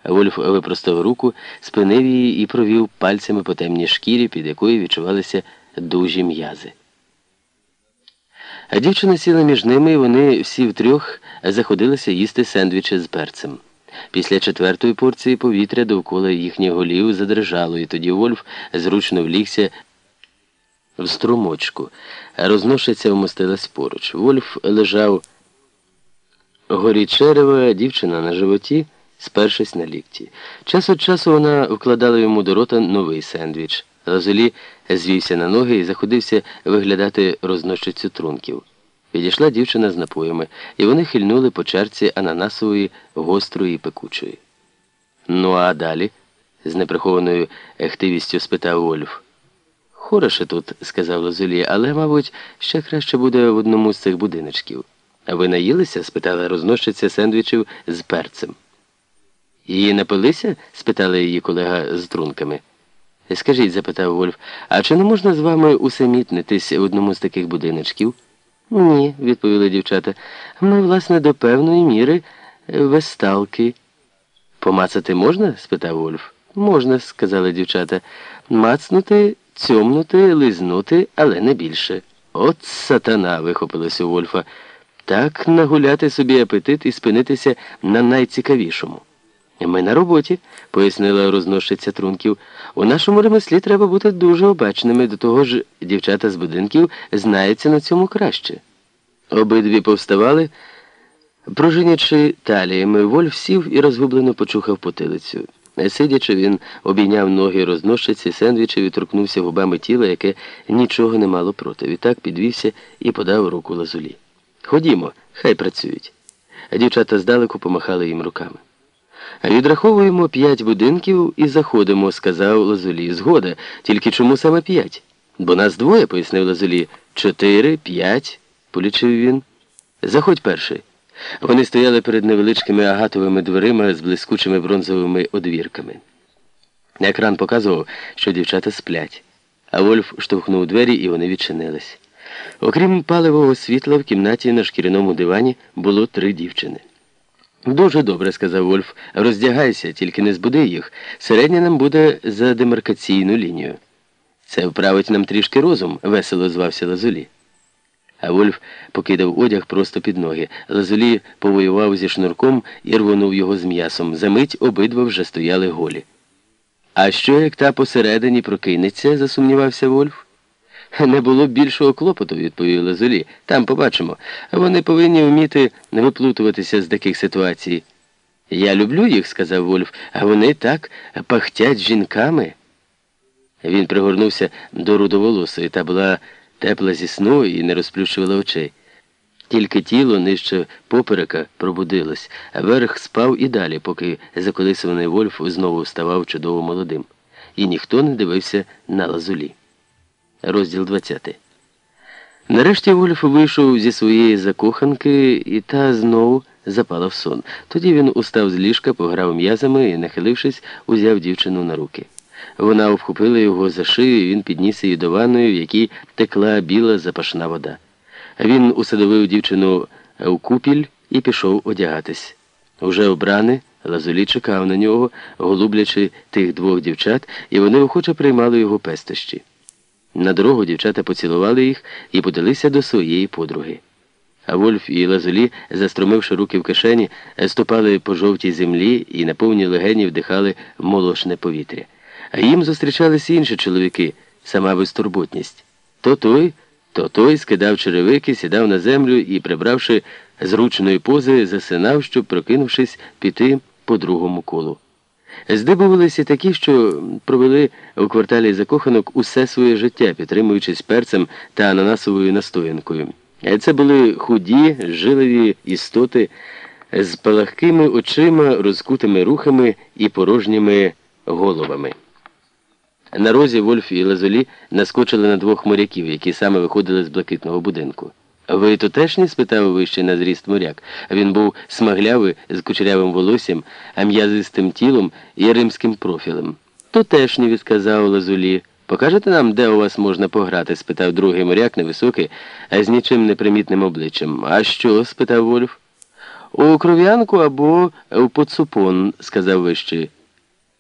Вольф випростав руку, спинив її і провів пальцями по темній шкірі, під якою відчувалися дужі м'язи. А дівчина сіла між ними, і вони всі втрьох заходилися їсти сендвічі з перцем. Після четвертої порції повітря довкола їхніх голів задрижало, і тоді Вольф зручно влігся в струмочку, а розношиця вмостилась поруч. Вольф лежав горі черева, а дівчина на животі, спершись на лікті. Час від часу вона вкладала йому до рота новий сендвіч. Лазулі звівся на ноги і заходився виглядати рознощицю трунків. Підійшла дівчина з напоями, і вони хильнули по чарці ананасової, гострої і пекучої. «Ну а далі?» – з неприхованою ехтивістю спитав Вольф. «Хороше тут», – сказав Лазулі, – «але, мабуть, ще краще буде в одному з цих будиночків». «А ви наїлися?» – спитала рознощиця сендвічів з перцем. «Її напилися?» – спитала її колега з трунками. «Скажіть», – запитав Вольф, – «а чи не можна з вами усамітнитись в одному з таких будиночків?» «Ні», – відповіли дівчата, – «ми, власне, до певної міри весталки». «Помацати можна?» – спитав Вольф. «Можна», – сказали дівчата. «Мацнути, цьомнути, лизнути, але не більше». «От сатана!» – вихопилось у Вольфа. «Так нагуляти собі апетит і спинитися на найцікавішому». «Ми на роботі», – пояснила рознощиця трунків. «У нашому ремеслі треба бути дуже обачними, до того ж дівчата з будинків знаються на цьому краще». Обидві повставали, пружинячи таліями. Вольф сів і розгублено почухав потилицю. Сидячи, він обійняв ноги рознощиці сендвічів і торкнувся губами тіла, яке нічого не мало проти. Відтак підвівся і подав руку Лазулі. «Ходімо, хай працюють». А дівчата здалеку помахали їм руками. «Відраховуємо 5 будинків і заходимо», – сказав Лазулі. «Згода. Тільки чому саме 5?» «Бо нас двоє», – пояснив Лазулі. 4, 5, – полічив він. «Заходь перший». Вони стояли перед невеличкими агатовими дверима з блискучими бронзовими одвірками. Екран показував, що дівчата сплять. А Вольф штовхнув двері, і вони відчинились. Окрім паливого світла, в кімнаті на шкіряному дивані було 3 дівчини. «Дуже добре», – сказав Вольф. «Роздягайся, тільки не збуди їх. Середня нам буде за демаркаційну лінію». «Це вправить нам трішки розум», – весело звався Лазулі. А Вольф покидав одяг просто під ноги. Лазулі повоював зі шнурком і рвонув його з м'ясом. Замить обидва вже стояли голі. «А що, як та посередині прокинеться?» – засумнівався Вольф. «Не було б більшого клопоту», – відповів Лазулі. «Там побачимо. Вони повинні вміти виплутуватися з таких ситуацій». «Я люблю їх», – сказав Вольф, – «а вони так пахтять жінками». Він пригорнувся до рудоволосої, та була тепла зі сну і не розплющувала очей. Тільки тіло нижче поперека пробудилось, а верх спав і далі, поки заколисуваний Вольф знову ставав чудово молодим. І ніхто не дивився на Лазулі. Розділ 20. Нарешті Вольф вийшов зі своєї закоханки, і та знову запала в сон. Тоді він устав з ліжка, пограв м'язами і, нахилившись, узяв дівчину на руки. Вона обхопила його за шию, і він підніс її до ванної, в якій текла біла запашна вода. Він усадовив дівчину в купіль і пішов одягатись. Уже обраний, Лазулі чекав на нього, голублячи тих 2 дівчат, і вони охоче приймали його пестощі. На дорогу дівчата поцілували їх і подалися до своєї подруги. А Вольф і Лазулі, застромивши руки в кишені, ступали по жовтій землі і на повні легені вдихали молочне повітря. А їм зустрічались інші чоловіки, сама безтурботність. То той скидав черевики, сідав на землю і, прибравши зручної пози, засинав, щоб, прокинувшись, піти по другому колу. Здибувалися такі, що провели у кварталі закоханок усе своє життя, підтримуючись перцем та ананасовою настоянкою. Це були худі, жилові істоти з палахкими очима, розкутими рухами і порожніми головами. На розі Вольф і Лазулі наскочили на 2 моряків, які саме виходили з блакитного будинку. «Ви тутешні?» – спитав вищий на зріст моряк. Він був смаглявий, з кучерявим волоссям, а м'язистим тілом і римським профілем. «Тутешні», – відказав Лазулі. «Покажете нам, де у вас можна пограти?» – спитав другий моряк, невисокий, а з нічим непримітним обличчям. «А що?» – спитав Вольф. У кров'янку або в поцупон, сказав Вищий.